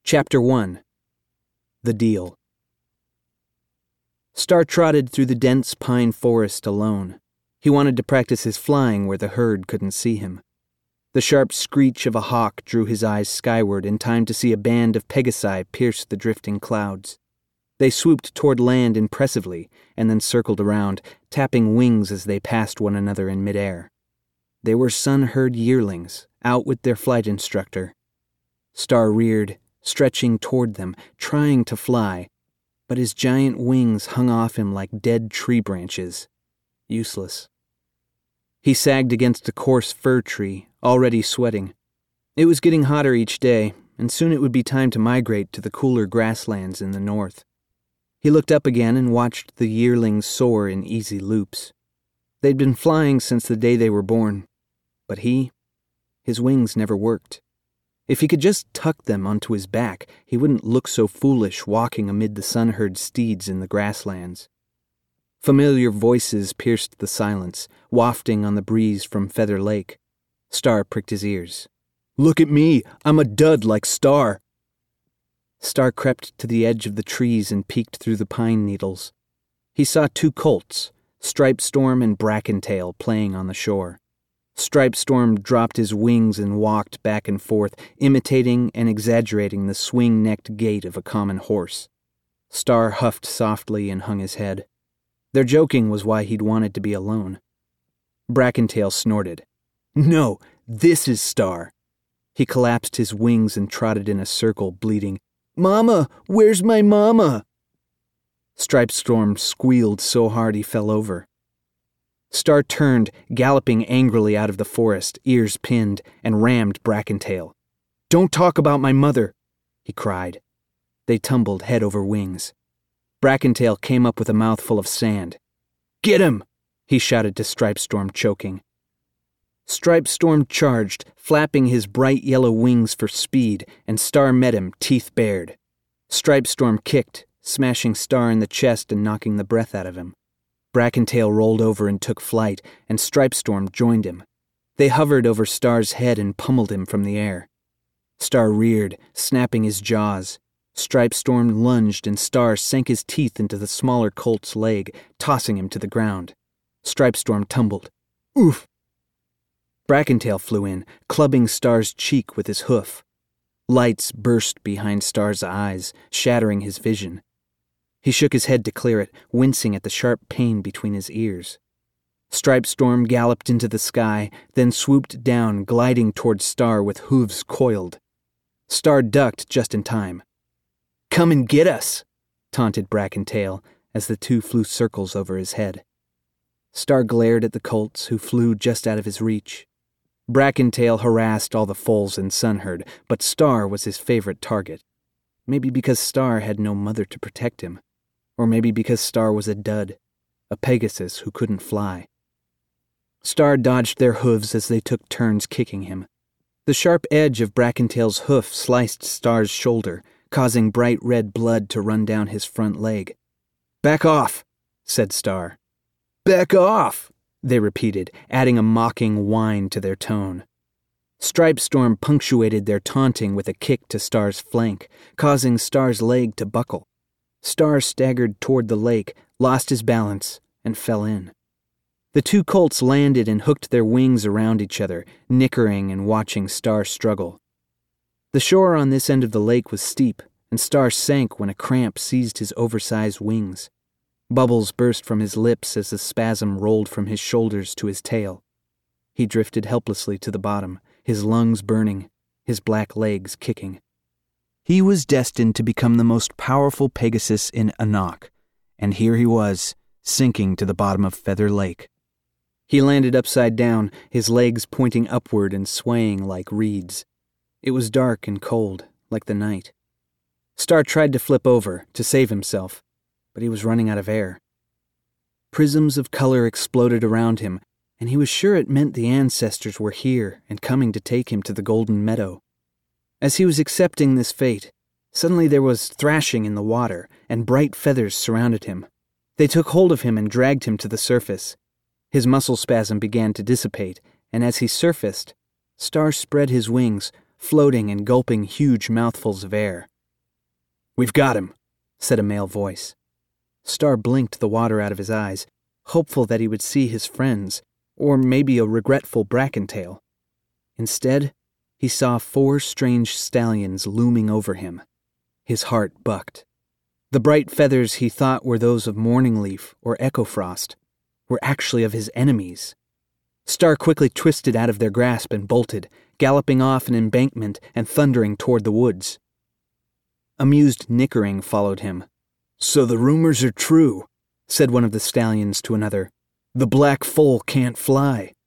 Chapter 1. The Deal. Star trotted through the dense pine forest alone. He wanted to practice his flying where the herd couldn't see him. The sharp screech of a hawk drew his eyes skyward in time to see a band of pegasi pierce the drifting clouds. They swooped toward land impressively and then circled around, tapping wings as they passed one another in midair. They were sun-herd yearlings, out with their flight instructor. Star reared, stretching toward them, trying to fly, but his giant wings hung off him like dead tree branches. Useless. He sagged against a coarse fir tree, already sweating. It was getting hotter each day, and soon it would be time to migrate to the cooler grasslands in the north. He looked up again and watched the yearlings soar in easy loops. They'd been flying since the day they were born, but his wings never worked. If he could just tuck them onto his back, he wouldn't look so foolish walking amid the sun-herd steeds in the grasslands. Familiar voices pierced the silence, wafting on the breeze from Feather Lake. Star pricked his ears. "Look at me! I'm a dud like Star!" Star crept to the edge of the trees and peeked through the pine needles. He saw two colts, Stripestorm and Brackentail, playing on the shore. Stripestorm dropped his wings and walked back and forth, imitating and exaggerating the swing-necked gait of a common horse. Star huffed softly and hung his head. Their joking was why he'd wanted to be alone. Brackentail snorted. "No, this is Star." He collapsed his wings and trotted in a circle, bleating, "Mama, where's my mama?" Stripestorm squealed so hard he fell over. Star turned, galloping angrily out of the forest, ears pinned, and rammed Brackentail. "Don't talk about my mother," he cried. They tumbled head over wings. Brackentail came up with a mouthful of sand. "Get him!" he shouted to Stripestorm, choking. Stripestorm charged, flapping his bright yellow wings for speed, and Star met him, teeth bared. Stripestorm kicked, smashing Star in the chest and knocking the breath out of him. Brackentail rolled over and took flight, and Stripestorm joined him. They hovered over Star's head and pummeled him from the air. Star reared, snapping his jaws. Stripestorm lunged, and Star sank his teeth into the smaller colt's leg, tossing him to the ground. Stripestorm tumbled. "Oof!" Brackentail flew in, clubbing Star's cheek with his hoof. Lights burst behind Star's eyes, shattering his vision. He shook his head to clear it, wincing at the sharp pain between his ears. Stripestorm galloped into the sky, then swooped down, gliding toward Star with hooves coiled. Star ducked just in time. "Come and get us," taunted Brackentail as the two flew circles over his head. Star glared at the colts, who flew just out of his reach. Brackentail harassed all the foals in Sunherd, but Star was his favorite target. Maybe because Star had no mother to protect him. Or maybe because Star was a dud, a Pegasus who couldn't fly. Star dodged their hooves as they took turns kicking him. The sharp edge of Brackentail's hoof sliced Star's shoulder, causing bright red blood to run down his front leg. "Back off," said Star. "Back off," they repeated, adding a mocking whine to their tone. Stripestorm punctuated their taunting with a kick to Star's flank, causing Star's leg to buckle. Star staggered toward the lake, lost his balance, and fell in. The two colts landed and hooked their wings around each other, nickering and watching Star struggle. The shore on this end of the lake was steep, and Star sank when a cramp seized his oversized wings. Bubbles burst from his lips as the spasm rolled from his shoulders to his tail. He drifted helplessly to the bottom, his lungs burning, his black legs kicking. He was destined to become the most powerful Pegasus in Anak, and here he was, sinking to the bottom of Feather Lake. He landed upside down, his legs pointing upward and swaying like reeds. It was dark and cold, like the night. Star tried to flip over, to save himself, but he was running out of air. Prisms of color exploded around him, and he was sure it meant the ancestors were here and coming to take him to the Golden Meadow. As he was accepting this fate, suddenly there was thrashing in the water, and bright feathers surrounded him. They took hold of him and dragged him to the surface. His muscle spasm began to dissipate, and as he surfaced, Star spread his wings, floating and gulping huge mouthfuls of air. "We've got him," said a male voice. Star blinked the water out of his eyes, hopeful that he would see his friends, or maybe a regretful Brackentail. Instead, he saw 4 strange stallions looming over him. His heart bucked. The bright feathers he thought were those of Morningleaf or Echofrost were actually of his enemies. Star quickly twisted out of their grasp and bolted, galloping off an embankment and thundering toward the woods. Amused nickering followed him. "So the rumors are true," said one of the stallions to another. "The black foal can't fly."